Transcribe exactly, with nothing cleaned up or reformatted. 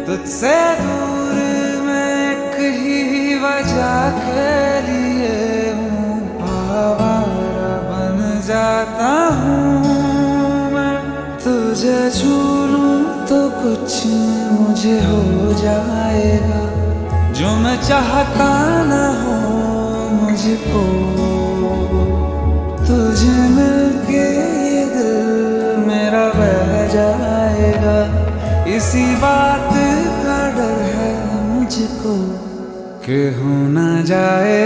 तुझसे दूर मैं एक ही वजह के लिए हूँ, आवारा बन जाता हूँ मैं। तुझे छू लूं तो कुछ मुझे हो जाएगा, जो मैं चाहता न हो मुझको। तुझे मिलके ये दिल मेरा बह जाएगा, इसी बात का डर है मुझको कि हो ना जाए